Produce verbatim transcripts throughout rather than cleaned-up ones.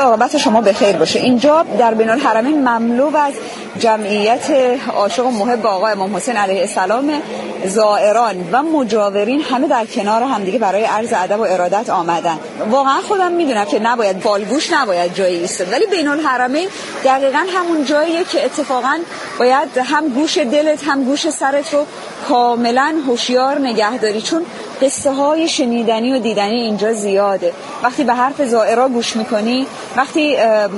عاقبت شما به خیر باشه. اینجا در بین الحرمین مملو از جمعیت عاشق و محب آقا امام حسین علیه السلام، زائران و مجاورین همه در کنار همدیگه برای عرض ادب و ارادت آمدن. واقعا خودم میدونم که نباید بالگوش نباید جایی ایستاد، ولی بین الحرمین دقیقاً همون جاییه که اتفاقاً باید هم گوش دلت هم گوش سرت رو کاملاً هوشیار نگه داری، چون قصه های شنیدنی و دیدنی اینجا زیاده. وقتی به حرف زائرا گوش میکنی، وقتی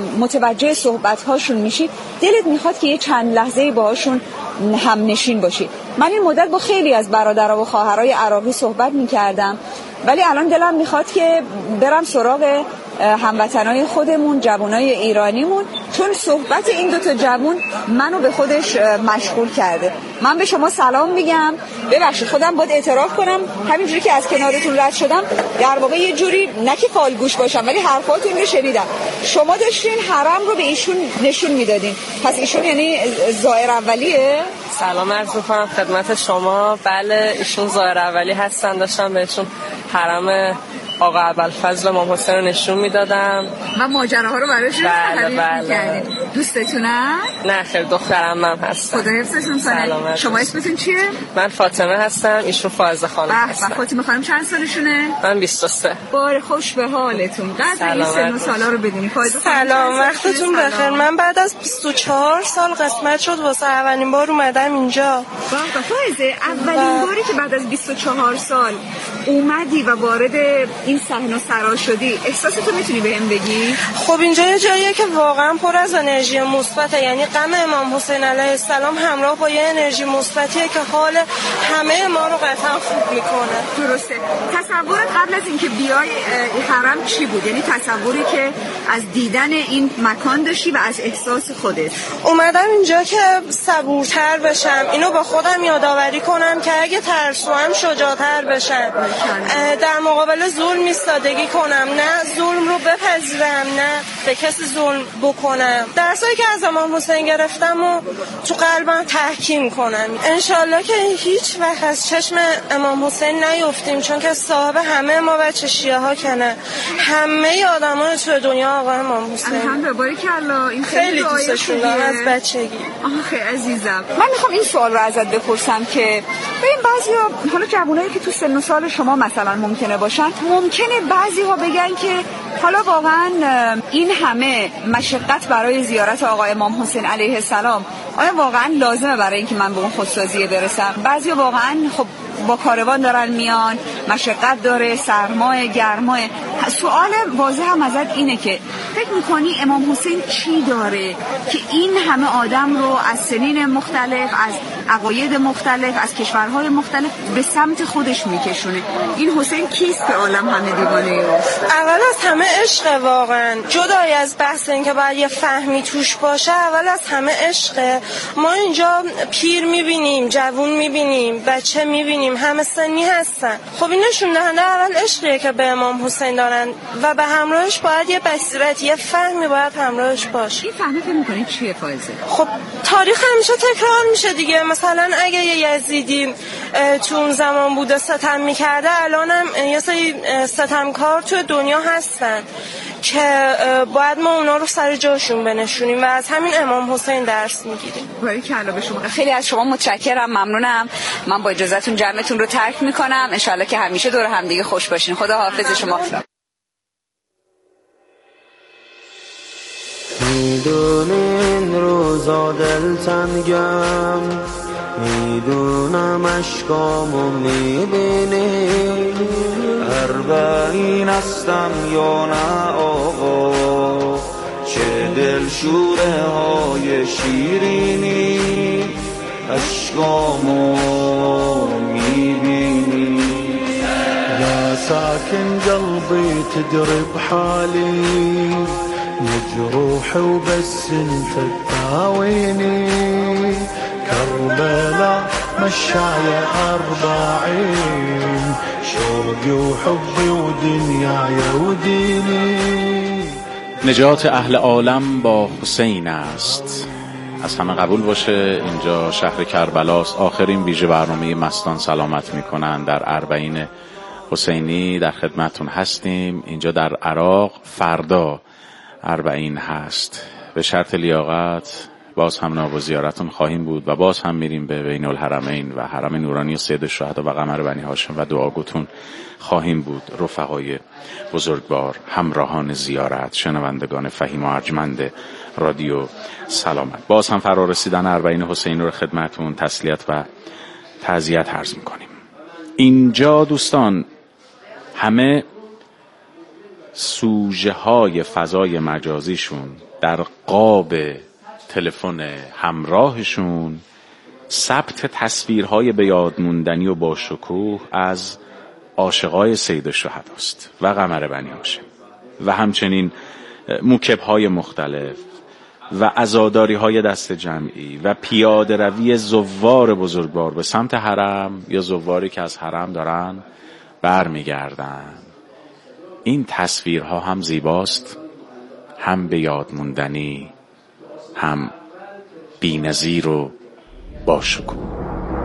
متوجه صحبت هاشون میشی، دلت میخواد که یه چند لحظه باهاشون هم نشین باشی. من این مدت با خیلی از برادرها و خواهرای عراقی صحبت میکردم، ولی الان دلم میخواد که برم سراغ هموطنای خودمون، جوانای ایرانیمون، چون صحبت این دوتا جوان منو به خودش مشغول کرده. من به شما سلام میگم. ببخشید خودم باید اعتراف کنم، همینجوری که از کنارتون رد شدم در واقع یه جوری نه که فالگوش باشم، ولی حرفاتون رو شنیدم. شما داشتین حرم رو به ایشون نشون میدادین، پس ایشون یعنی زائر اولیه؟ سلام عرض میکنم خدمت شما. بله ایشون زائر اولی هستن. داشتم بهشون حرم آقا ابوالفضل امام حسین رو نشون میدادم و ماجراها رو براشون تعریف می‌کردین. دوستتونن؟ نه خیر، دخترم هم هستن. خدا حفظشون کنه. شما اسمتون چیه؟ من فاطمه هستم، ایشون فائزه خانم هستن. و فاطمه خانم چند سالشونه؟ من بیست و سه. باره خوش به حالتون. قدر این سن و سالا رو بدونی. فائزه سلام، وقتتون بخیر. من بعد از بیست و چهار سال قسمت شد واسه اولین بار اومدم اینجا. با فائزه اولین باری که بعد از بیست و چهار سال اومدی و وارد این صحنه سرا شدی، احساستو میتونی بهم بگی؟ خب اینجا یه جاییه که واقعا پر از انرژی مثبته، یعنی غم امام حسین علیه السلام همراه با یه انرژی مثبتیه که حال همه ما رو قطعا خوب میکنه. درسته. تصورت قبل از اینکه بیای این حرم چی بود؟ یعنی تصوری که از دیدن این مکان داشتی و از احساس خودت؟ اومدم اینجا که صبورتر بشم، اینو با خودم یادآوری کنم که اگه ترسوام شجاعتر بشم، در مقابل ظلم ایستادگی کنم، نه ظلم رو بپذیرم، نه به کسی ظلم بکنم. درسایی که از امام حسین گرفتم و تو قلبم تحکیم کنم. انشالله که هیچ وقت از چشم امام حسین نیفتیم، چون که صاحب همه ما بچه شیعه ها کنه، همه آدم های توی دنیا آقا امام حسین. الحمدلله باریکالله. این خیلی, خیلی دوستشون دارم از بچگی. آخه عزیزم، من میخوام این سوال رو ازت بپرسم که ببین بعضیا، حالا جوانایی که تو سن و سال شما مثلا ممکنه باشن، ممکنه بعضی‌ها بگن که حالا واقعا این همه مشقت برای زیارت آقا امام حسین علیه السلام آیا واقعا لازمه برای اینکه من به اون خودسازی برسم؟ بعضیا واقعا خب با کاروان دارن میان، مشقت داره، سرمای، گرمای. سوال واضح هم ازت اینه که فکر میکنی امام حسین چی داره که این همه آدم رو از سنین مختلف، از عقاید مختلف، از کشورهای مختلف به سمت خودش میکشونه؟ این حسین کیست که عالم همه دیوانه اوست؟ اول از همه عشق، واقعا جدای از بحث این که باید یه فهمی توش باشه، اول از همه عشقه. ما اینجا پیر میبینیم، جوون میبینیم، بچه میبینیم، همه سنی هستن. خب این نشون دهنده اول عشقیه که به امام حسین دارن و به همراهش باید یه بصیرت، یه فهمی باید همراهش باشه. این فهمی فکر می‌کنی چیه فائزه؟ خب تاریخ همیشه تکرار میشه دیگه. مثلا اگه یه یزیدی تو اون زمان بوده ستم میکرده، الانم یه سری ستمکار تو دنیا هستن که باید ما اونا رو سر جاشون بنشونیم و از همین امام حسین درس میگیریم. باریکالله به شما. خیلی از شما متشکرم، ممنونم. من با اجازهتون جمعتون رو ترک میکنم. ان شاءالله که همیشه دور هم دیگه خوش باشین. خدا حافظ شما. میدونین روزا دلتنگم، میدونم اشکامو میبینی، اربعین هستم یا نه آقا، چه دلشوره های شیرینی، اشکامو میبینی. یا ساکن قلبی تدري بحالي، مجروح وبس انت تداويني، كربلاء مشاية أربعين، شوقي وحبي ودنياي وديني. نجات اهل عالم با حسین است. از همه قبول باشه، اینجا شهر کربلاست. آخرین ویژه برنامه مستان سلامت میکنن در اربعین حسینی در خدمتون هستیم. اینجا در عراق فردا اربعین هست. به شرط لیاقت باز هم ناب و زیارتون خواهیم بود و باز هم میریم به بین الحرمین و حرم نورانی سید الشهدا و قمر بنی هاشم و دعاگوتون خواهیم بود. رفقای بزرگوار، همراهان زیارت، شنوندگان فهیم و ارجمند رادیو سلامت، باز هم فرا رسیدن اربعین حسین رو خدمتون تسلیت و تعزیت عرض میکنیم. اینجا دوستان همه سوژه های فضای مجازیشون در قاب تلفن همراهشون ثبت تصویرهای به یاد موندنی و با شکوه از عاشقای سید الشهدا است و قمر بنی هاشم و همچنین موکب‌های مختلف و عزاداری‌های دست جمعی و پیاده روی زوار بزرگوار به سمت حرم یا زواری که از حرم دارن برمیگردن. این تصویرها هم زیباست، هم به یاد موندنی، هم بی‌نظیر و باشکوه.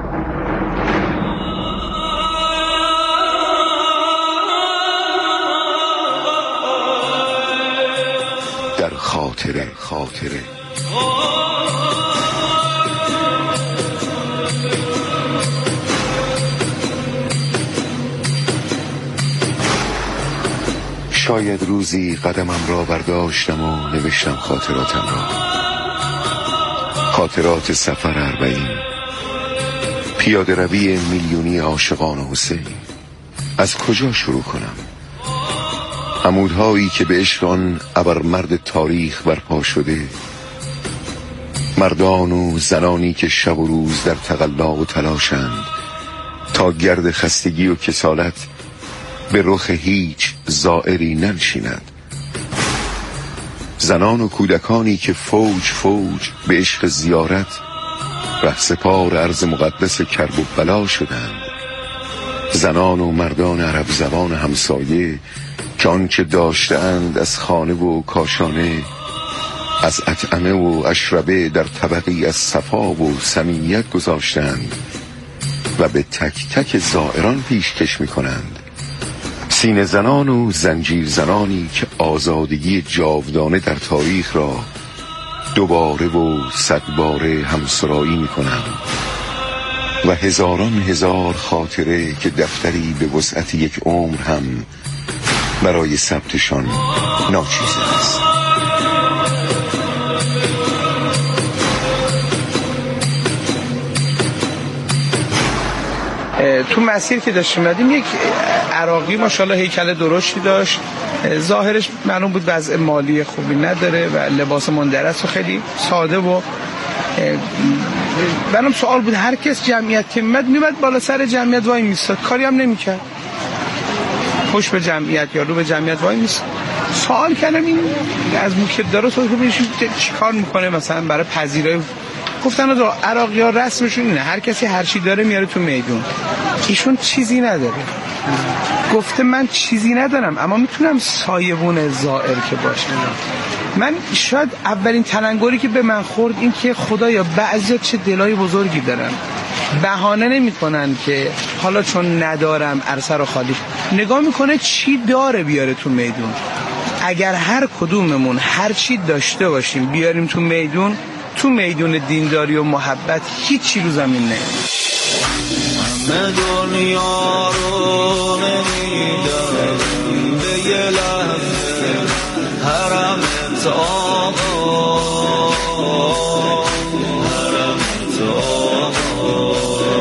در خاطره خاطره شاید روزی قدمم را برداشتم و نوشتم خاطراتم را، خاطرات سفر اربعین، پیاده روی میلیونی عاشقان حسین. از کجا شروع کنم؟ عمودهایی که به عشق آن ابرمرد تاریخ برپا شده، مردان و زنانی که شب و روز در تقلا و تلاشند تا گرد خستگی و کسالت به رخ هیچ زائری ننشیند، زنان و کودکانی که فوج فوج به عشق زیارت رهسپار ارض مقدس کرب و بلا شدند، زنان و مردان عرب زبان همسایه که آنچه داشتند از خانه و کاشانه، از اطعمه و اشربه در طبقی از صفا و صمیمیت گذاشتند و به تک تک زائران پیشکش می کنند. سینه زنان و زنجیر زنانی که آزادگی جاودانه در تاریخ را دوباره و صدباره همسرایی می کنند و هزاران هزار خاطره که دفتری به وسعت یک عمر هم برای ثبتشان ناچیز است. تو مسیر که داشتیم می‌رفتیم یک عراقی ماشاءالله هیکل درشتی داشت، ظاهرش معلوم بود وضع مالی خوبی نداره و لباس مندرس و خیلی ساده و برام سوال بود، هر کس جمعیت که میمد میمد بالا سر جمعیت وای میستاد، کاری هم نمیکرد، خوش به جمعیت یا رو به جمعیت وای میستاد. سوال کردم این از موکب داره تو چی کار میکنه مثلا برای پذیرایی؟ گفتن از عراقی ها رسمشون اینه هر کسی هر چی داره میاره تو میدون، ایشون چیزی نداره. گفته من چیزی ندارم اما میتونم سایبون زائر که باشم. من شاید اولین تلنگری که به من خورد این که خدایا بعضیا چه دلای بزرگی دارن، بهانه نمیکنن که حالا چون ندارم عرصه رو خالی، نگاه میکنه چی داره بیاره تو میدون. اگر هر کدوممون هر چی داشته باشیم بیاریم تو میدون، تو میدون دینداری و محبت هیچی رو زمین نه. همه دنیا رو نمیدم به یه لحظه حرمت آقا، حرمت آقا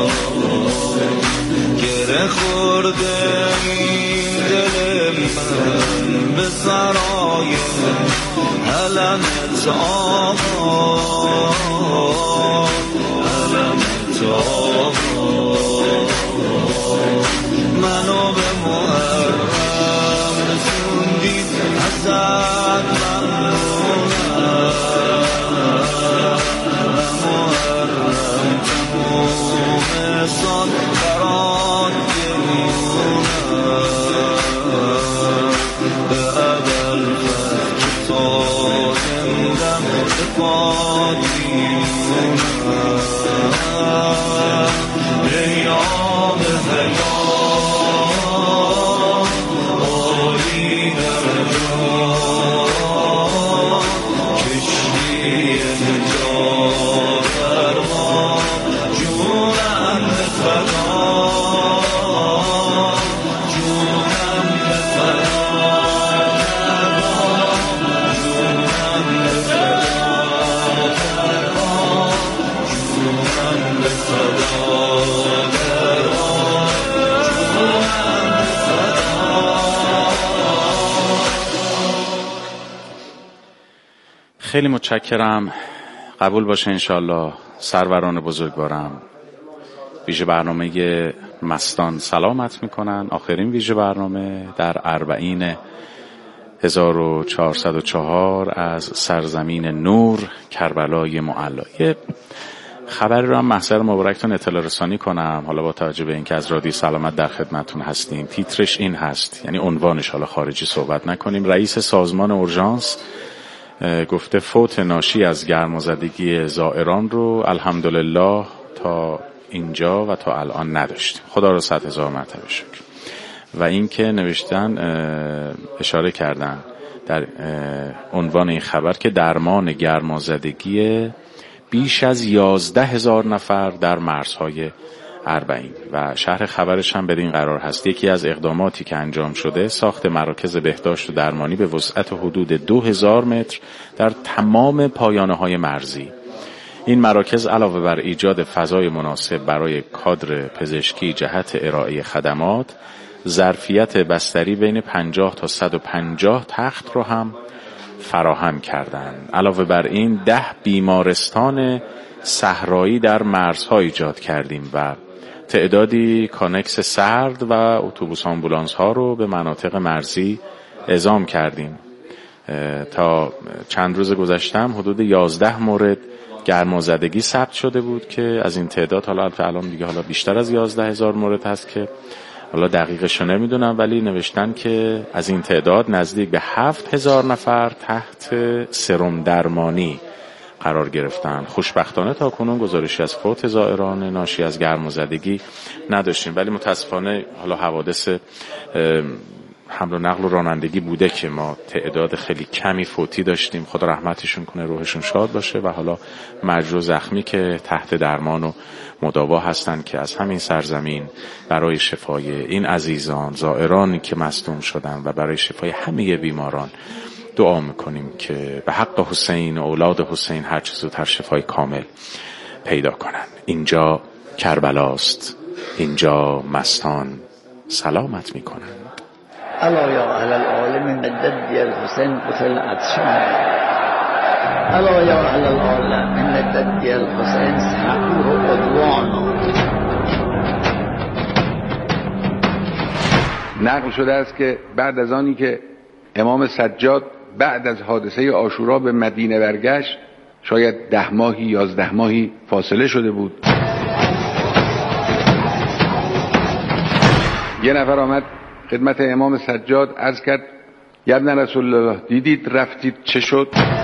گره خورده این دل من به سرای حلمت آقا، حلمت آقا منو به محرم رسوندی ازت ممنونم، محرم تموم سال برات گریونم، به اول فرد تا زندم به پادیونم، به خیلی متشکرم. قبول باشه انشالله. سروران بزرگوارم، ویژه برنامه مستان سلامت میکنن. آخرین ویژه برنامه در اربعین هزار و چهارصد و چهار از سرزمین نور کربلای معلا. یه خبری رو هم محضر مبارکتون اطلاع رسانی کنم، حالا با توجه به اینکه از رادیو سلامت در خدمتون هستیم. تیترش این هست، یعنی عنوانش، حالا خارجی صحبت نکنیم. رئیس سازمان اورژانس گفته فوت ناشی از گرمازدگی زائران رو الحمدلله تا اینجا و تا الان نداشتیم. خدا رو صد هزار مرتبه شکر. و اینکه نوشتن، اشاره کردن در عنوان این خبر که درمان گرمازدگی بیش از یازده هزار نفر در مرزهای اربعین. و شرح خبرش هم بدین قرار هست: یکی از اقداماتی که انجام شده ساخت مراکز بهداشت و درمانی به وسعت حدود دو هزار متر در تمام پایانه های مرزی. این مراکز علاوه بر ایجاد فضای مناسب برای کادر پزشکی جهت ارائه خدمات، ظرفیت بستری بین پنجاه تا صد و پنجاه تخت رو هم فراهم کردند. علاوه بر این ده بیمارستان صحرایی در مرزها ایجاد کردیم و تعدادی کانکس سرد و اتوبوس آمبولانس ها رو به مناطق مرزی اعزام کردیم. تا چند روز گذشتم حدود یازده مورد گرمازدگی ثبت شده بود که از این تعداد حالا الان دیگه حالا بیشتر از یازده هزار مورد هست که حالا دقیقشو نمیدونم، ولی نوشتن که از این تعداد نزدیک به هفت هزار نفر تحت سرم درمانی قرار گرفتن. خوشبختانه تا کنون گزارشی از فوت زائران ناشی از گرمازدگی نداشتیم، ولی متاسفانه حالا حوادث حمل و نقل و رانندگی بوده که ما تعداد خیلی کمی فوتی داشتیم. خدا رحمتشون کنه، روحشون شاد باشه. و حالا مجروح زخمی که تحت درمان و مداوا هستن که از همین سرزمین برای شفای این عزیزان زائرانی که مصدوم شدن و برای شفای همه بیماران دعا میکنیم که به حق حسین و اولاد حسین هر چه زودتر شفای کامل پیدا کنن. اینجا کربلاست، اینجا مستان سلامت میکنن. الا یا اهل العالم من الجد الحسین قتل عطشان، الا یا اهل العالم من الجد الحسین سحور عدوانا. نقل شده است که بعد از آنی که امام سجاد بعد از حادثه عاشورا به مدینه برگشت، شاید ده ماهی یازده ماهی فاصله شده بود، یه نفر آمد خدمت امام سجاد عرض کرد: یا ابن رسول الله، دیدید رفتید چه شد؟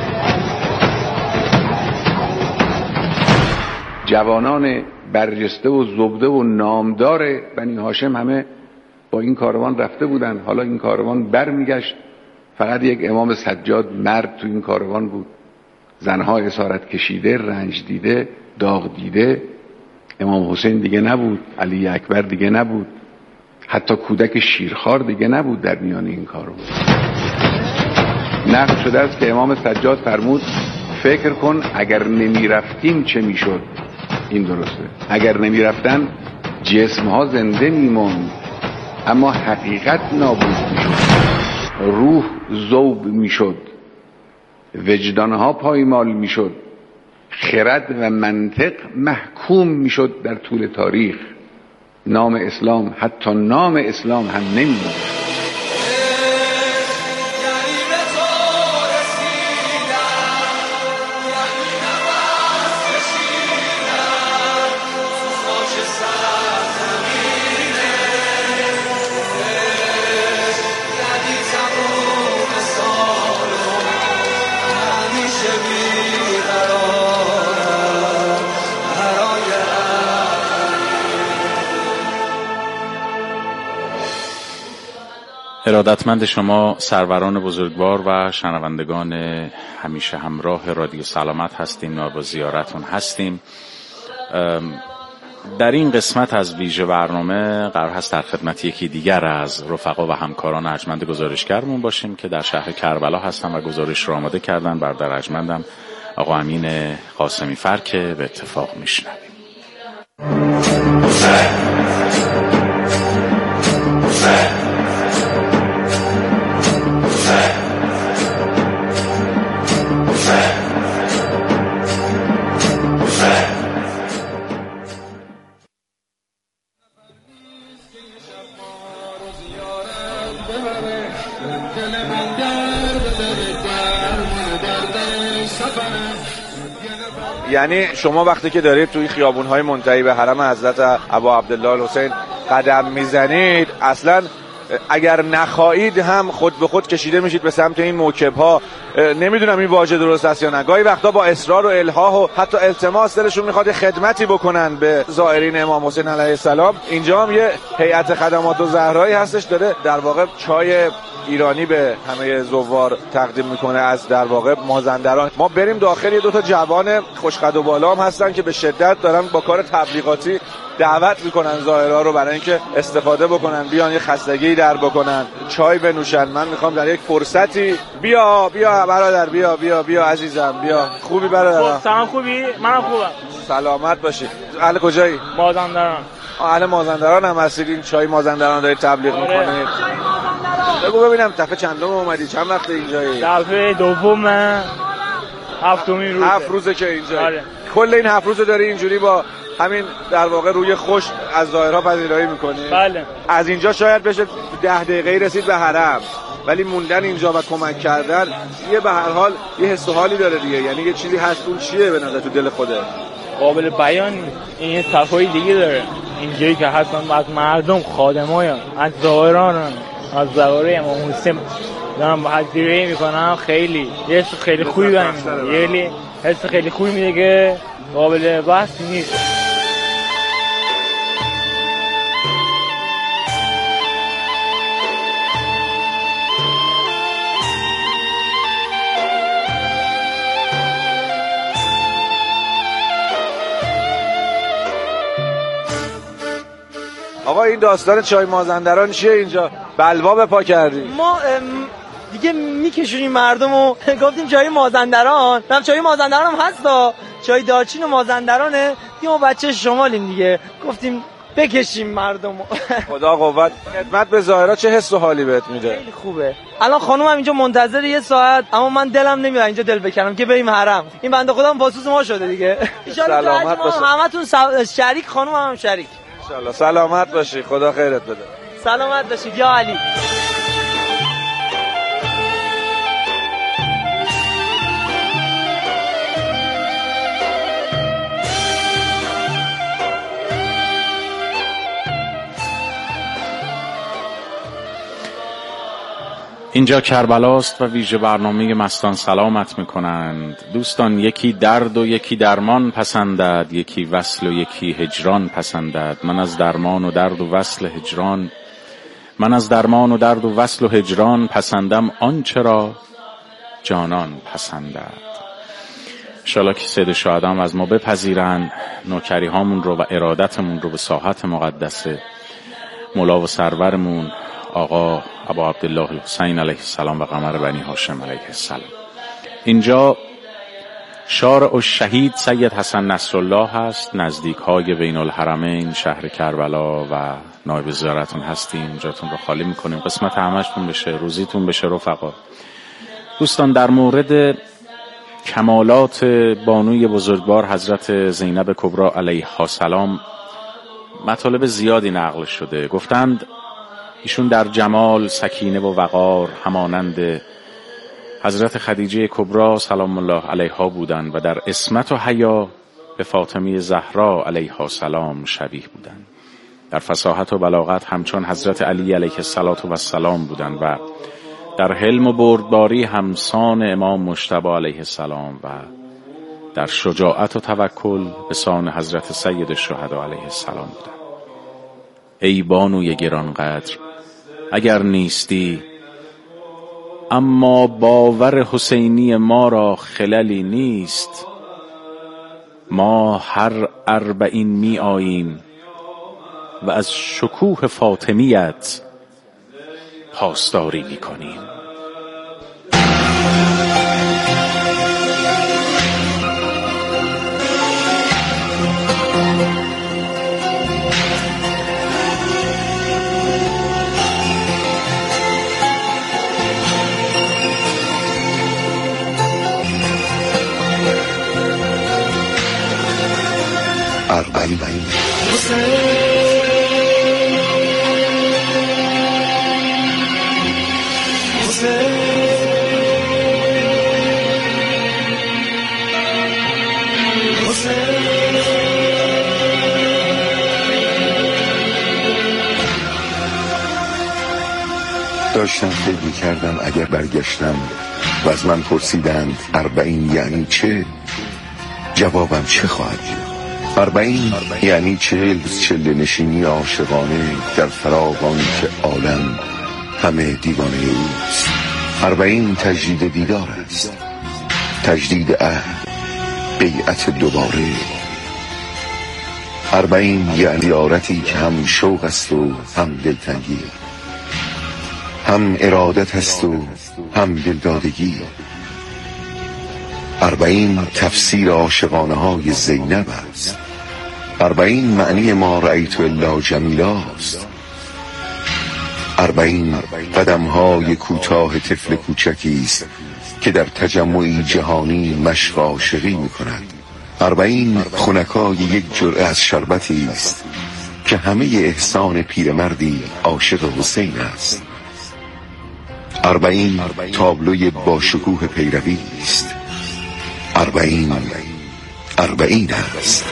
جوانان برجسته و زبده و نامدار بنی هاشم همه با این کاروان رفته بودن. حالا این کاروان برمیگشت، فقط یک امام سجاد مرد تو این کاروان بود. زنها اسارت کشیده، رنج دیده، داغ دیده. امام حسین دیگه نبود، علی اکبر دیگه نبود، حتی کودک شیرخوار دیگه نبود در میان این کاروان. نقل شده است که امام سجاد فرمود: فکر کن اگر نمی رفتیم چه می شد. این درسته، اگر نمی رفتن جسم ها زنده می موند، اما حقیقت نابود می شد، روح ذوب می شد، وجدان ها پایمال می شد، خرد و منطق محکوم می شد در طول تاریخ. نام اسلام، حتی نام اسلام هم نمی بود. ارادتمند شما سروران بزرگوار و شنوندگان همیشه همراه رادیو سلامت هستیم و با زیارتون هستیم. در این قسمت از ویژه برنامه قرار هست در خدمت یکی دیگر از رفقا و همکاران ارجمند گزارشگرمون باشیم که در شهر کربلا هستن و گزارش رو آماده کردن. برادر ارجمندم آقا امین قاسمی فر که به اتفاق میشنویم. یعنی شما وقتی که دارید توی خیابون‌های منتهی به حرم حضرت ابا عبدالله الحسین قدم میزنید، اصلا اگر نخواهید هم خود به خود کشیده میشید به سمت این موکب‌ها. نمیدونم این واژه درست است یا نه. گاهی وقتا با اصرار و الحاح و حتی التماس دلشون میخواد خدمتی بکنن به زائرین امام حسین علیه السلام. اینجا هم یه هیئت خدمات و زهرایی هستش، داره در واقع چای ایرانی به همه زوار تقدیم میکنه از در واقع مازندران. ما بریم داخل. یه دو تا جوان خوشقد و بالا هم هستن که به شدت دارن با کار تبلیغاتی دعوت میکنن زائرها رو برای اینکه استفاده بکنن، بیان یه خستگی در بکنن، چای بنوشن. من میخوام در یک فرصتی بیا بیا برادر، بیا بیا بیا عزیزم، بیا. خوبی برادر؟ سلام. خوبی؟ منم خوبم. سلامت باشی. اهل کجایی؟ مازندران. اهل مازندران هم هستید؟ این چای مازندران دارید تبلیغ میکنید؟ بگو ببینم دفعه چندم اومدی؟ چند وقت اینجایی؟ دفعه دوم هفتمی روزه. هفت روزه که اینجایی؟ آره. کل این هفت روزه داری اینجوری با همین در واقع روی خوش از ظاهرها پذیرایی میکنی؟ بله. از اینجا شاید بشه ده دقیقه رسید به حرم، ولی موندن اینجا و کمک کردن یه به هر حال یه حس و حالی داره دیگه. یعنی یه چیزی هست. اون چیه به نظر تو دل خوده؟ قابل بیان این یه صفایی دیگه داره. اینجایی که هستن از مردم خادمایم، از زائران، از زواره امام حسین دارم پذیرایی میکنم. خیلی یه حس خیلی خوبی بهم میده. یعنی حس خیلی خوبی میده که قابل بحث نیست. آقا این داستان چای مازندران چیه اینجا؟ بلوا به پا کردی؟ ما دیگه میکشونیم مردم و گفتیم چای مازندران. هم چای مازندران هم هستا، چای دارچین و مازندرانه دیگه. ما بچه شمالیم دیگه، گفتیم بکشیم مردم. خدا قوت. خدمت به زائرها چه حس و حالی بهت میده؟ خیلی خوبه. الان خانومم اینجا منتظر یه ساعت، اما من دلم نمیاد اینجا دل بکنم که بریم حرم. این بنده خدا هم واسوس ما شده دیگه. ان سلامت باشه. همتون شریک، خانومم هم شریک. ان شاء الله. سلامت باشی. خدا خیرت بده. سلامت باشی یا علی. اینجا کربلاست و ویژه برنامه مستان سلامت میکنند. دوستان، یکی درد و یکی درمان پسندد، یکی وصل و یکی هجران پسندد. من از درمان و درد و وصل هجران من از درمان و درد و وصل و هجران پسندم آنچه را جانان پسندد. انشالله که سید شهدام از ما بپذیرن نوکری هامون رو و ارادتمون رو به ساحت مقدس مولا و سرورمون آقا ابا عبدالله الحسین علیه السلام و قمر بنی هاشم علیه السلام. اینجا شارع الشهید سید حسن نصرالله هست، نزدیک های بین الحرمین شهر کربلا و نایب زیارتون هستیم. جاتون رو خالی میکنیم. قسمت همشتون بشه، روزیتون بشه رفقا. دوستان، در مورد کمالات بانوی بزرگوار حضرت زینب کبری علیها السلام مطالب زیادی نقل شده. گفتند ایشون در جمال، سکینه و وقار همانند حضرت خدیجه کبری سلام الله علیها بودند و در عصمت و حیا به فاطمه زهرا علیها السلام شبیه بودند. در فصاحت و بلاغت همچون حضرت علی علیه السلام بودند و در حلم و بردباری همسان امام مجتبی علیه السلام و در شجاعت و توکل به سان حضرت سید الشهدا علیه السلام بودند. ای بانوی گرانقدر، اگر نیستی، اما باور حسینی ما را خللی نیست. ما هر اربعین می آییم و از شکوه فاطمیت پاسداری می کنیم. اربعین داشتم فکر می‌کردم اگر برگشتم و از من پرسیدند اربعین یعنی چه، جوابم چه خواهد بود؟ اربعین یعنی چهل چله نشینی عاشقانه در فراغانی که عالم همه دیوانه اوست. اربعین تجدید دیدار است، تجدید عهد، بیعت دوباره. اربعین یعنی زیارتی که هم شوق است و هم دلتنگی، هم ارادت است و هم دلدادگی. اربعین تفسیر عاشقانه های زینب است. اربعین معنی ما رأیت الا جمیلا است. اربعین قدم های کوتاه طفل کوچکی است که در تجمعی جهانی مشق عاشقی می کند. اربعین خنکای یک جرعه از شربتی است که همه احسان پیرمردی عاشق حسین است. اربعین تابلوی باشکوه پیروی است. اربعین اربعین است.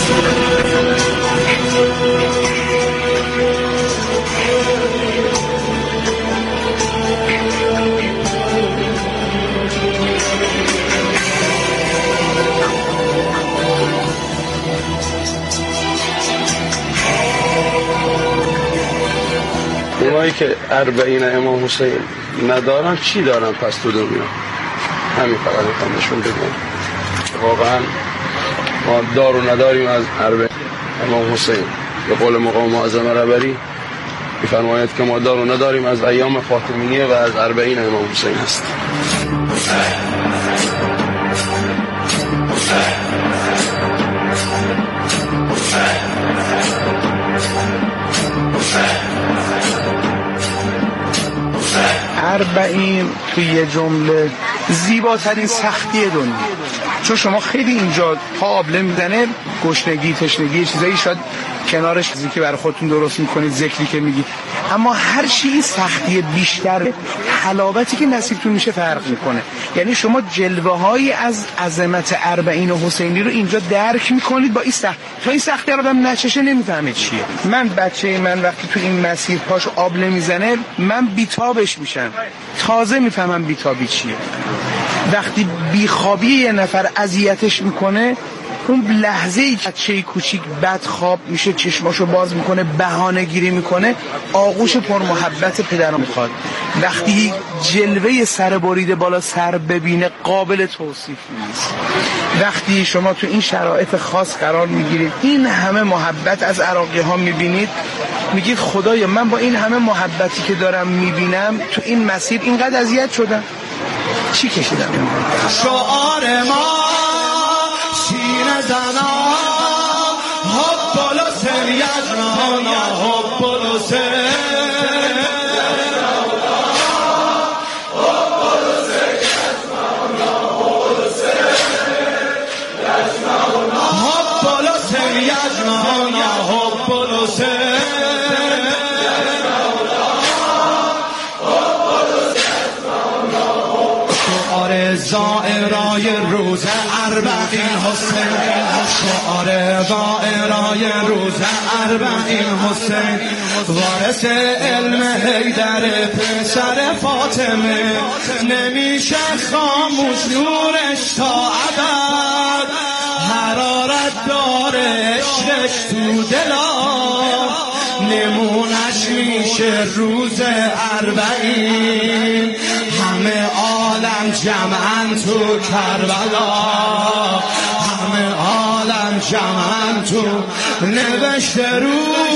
اونایی که اربعین امام حسین ندارن چی دارن پس تو دنیا؟ همین فقط میخوام نشون بدم. واقعا ما دار و نداریم از اربعین امام حسین. به قول مقام معظم رهبری میفرماید که ما دار و نداریم از ایام فاطمیه و از اربعین امام حسین هست. اربعین توی یه جمله زیباترین سختی دنیا، چون شما خیلی اینجا پا آبله میزنه، گشنگی، تشنگی، چیزایی شاید کنارش چیزی که برای خودتون درست میکنید، ذکری که میگی، اما هر چی سختی بیشتر، حلاوتی که نصیبتون میشه فرق میکنه. یعنی شما جلوه هایی از عظمت اربعین و حسینی رو اینجا درک میکنید با این سخت. تا این سختی رو آدم نچشه نمیفهمه چیه. من بچه من وقتی تو این مسیر پاش آبله میزنه من بیتابش میشم، تازه میفهمم بیتابی چیه. وقتی بیخوابی یه نفر اذیتش میکنه، اون لحظه ای که بچه کوچیک بد خواب میشه، چشماشو باز میکنه، بهانه گیری میکنه، آغوش پر محبت پدرم میخواد. وقتی جلوه سر بریده بالا سر ببینه قابل توصیف نیست. وقتی شما تو این شرایط خاص قرار میگیرید، این همه محبت از عراقی ها میبینید، میگید خدایا من با این همه محبتی که دارم میبینم تو این مسیر اینقدر اذیت شدم، چی کشیدم؟ شعار ما سینه زنا حب الحسین یجمعنا حب الحسین حب الحسین یجمعنا حب الحسین زائرای روز اربعین حسین، شعار زائرای روز اربعین حسین، وارث علم حیدر پسر فاطمه، نمیشه خاموش نورش تا ابد، حرارت داره عشقش تو دلا، نمونش میشه روز اربعین، همه عالم جمعن تو کربلا، همه عالم جمعن تو نوشته رو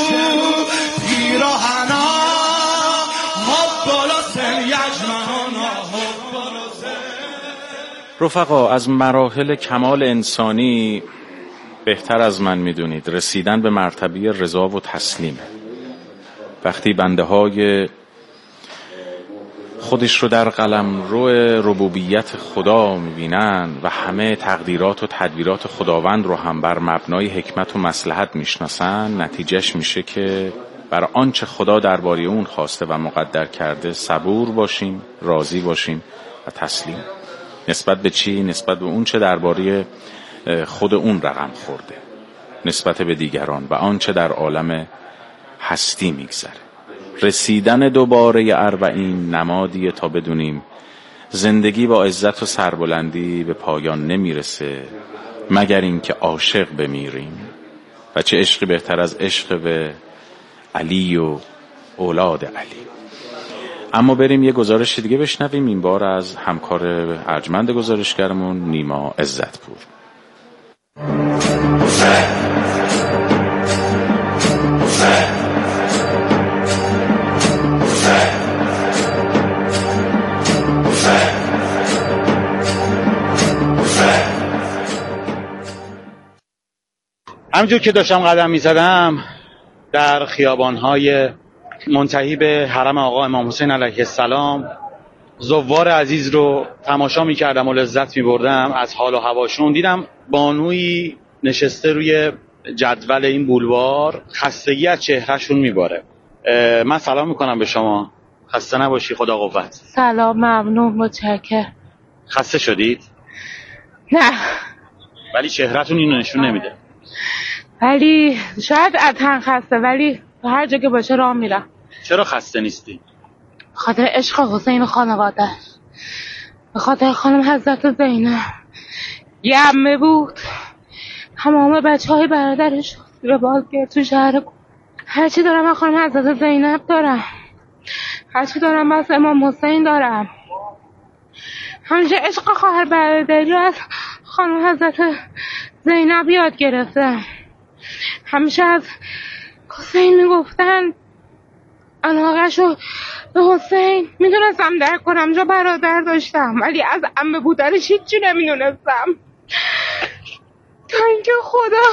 پیراهنا حب الحسین یجمعنا حب الحسین. رفقا، از مراحل کمال انسانی بهتر از من میدونید رسیدن به مرتبه رضا و تسلیمه. وقتی بنده های خودش رو در قلمرو ربوبیت خدا میبینن و همه تقدیرات و تدبیرات خداوند رو هم بر مبنای حکمت و مصلحت میشناسن، نتیجهش میشه که بر آنچه خدا درباره اون خواسته و مقدر کرده صبور باشیم، راضی باشیم و تسلیم. نسبت به چی؟ نسبت به اون چه درباره خود اون رقم خورده، نسبت به دیگران و آنچه در عالم هستی میگذره. رسیدن دوباره اربعین نمادیه تا بدونیم زندگی با عزت و سربلندی به پایان نمیرسه مگر اینکه عاشق بمیریم، و چه عشقی بهتر از عشق به علی و اولاد علی. اما بریم یه گزارش دیگه بشنویم، این بار از همکار ارجمند گزارشگرمون نیما عزتپور. همونجور که داشتم قدم می‌زدم در خیابان‌های منتهی به حرم آقا امام حسین علیه السلام زوار عزیز رو تماشا می‌کردم و لذت می‌بردم از حال و هواشون. دیدم بانویی نشسته روی جدول این بولوار، خستگی از چهرهشون میباره. من سلام میکنم به شما، خسته نباشی، خدا قوت. سلام، ممنون، متشکرم. خسته شدید؟ نه، ولی چهرهتون اینو نشون نمیده. ولی شاید اتن خسته، ولی هر جا که باشه راه میرم. چرا خسته نیستی؟ خاطر عشق حسین و خانواده، به خاطر خانم حضرت زینب. یه عمه بود، تمام بچه های برادرش رو بال کرد تو شهر. هرچی دارم من خانم حضرت زینب دارم، هرچی دارم بس امام حسین دارم. همیشه عشق خواهر برادری رو از خانم حضرت زینب یاد گرفتم. همیشه از حسین میگفتن علاقه‌شو به حسین میدونستم درک کنم، جا برادر داشتم، ولی از عمه بودنش هیچی نمیدونستم، تا اینکه خدا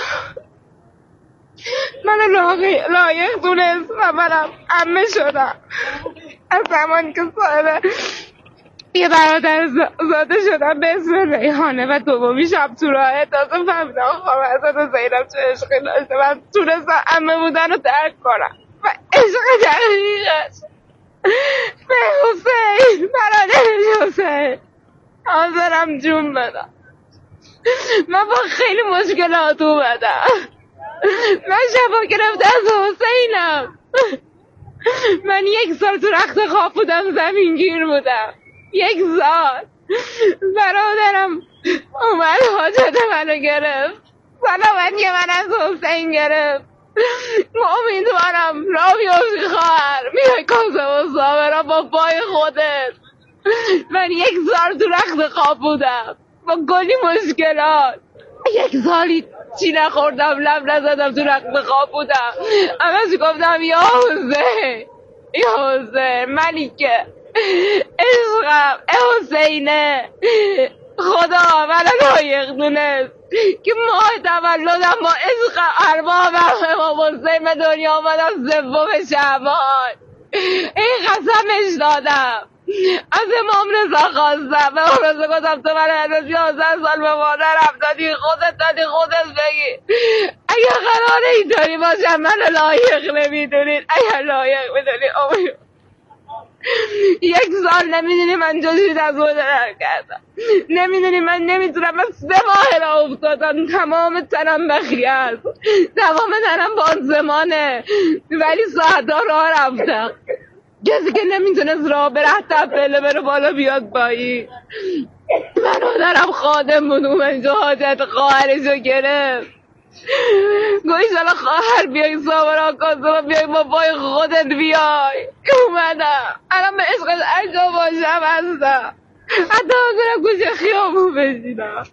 من لایق دونست و منم عمه شدم. از زمانی که صاحب یه برادر زاده شدم به اسم ریحانه و دومی شب تو راه، تازه فهمیدم خانم حضرت زینب چه عشقی داشته و تونستم عمه بودن رو درک کنم و عشق دقیقش به حسین، برادرش حسین حاضرم جون بدم. من با خیلی مشکلات اومدم، من شفا گرفته از حسینم. من یک سال تو رخت خواب بودم، زمین گیر بودم، یک سال. برادرم اومد حاجت منو گرفت، سلامتی من از حسین گرفت. امیدوارم را بیافتی خواهر، میای کاسه و صابرا با پای خودت. من یک سال تو رخت خواب بودم با کلی مشکلات، یک سالی چی نخوردم، لب نزدم، تو رخت خواب بودم. همش گفتم یا حسین، یا حسین، منی که عشقم حسینه. خدا من لایق دونست که ماه تولدم با عشق اربابم امام حسین به دنیا آمدم سوم شعبان. این قسمش دادم، از امام رضا خواستم، به امام رضا گفتم تو من هنوز یازده سال به مادرم دادی، خودت دادی، خودت بگی. اگر قراره اینطوری باشم منو لایق نمیدونید، اگر لایق میدونید امید یک سال نمیدونی من جزید از مادرم کردم، نمیدونی من نمیتونم، من سه ماه را افتادم، تمام تنم بخیه است، تمام تنم بانزمانه، ولی ساعتا راه رفتم. کسی که نمیتونست راه بره تپله بره بالا بیاد پایی. من مادرم خادم بود، اومد اینجا حاجت خواهرشو گرفت، گویی شالا خواهر بیای سامر آکاسا بیای با پای خودت بیای. اومدم الان به عشقت عجا باشم هستم، حتی بکنم گوشه خیابون بشینم.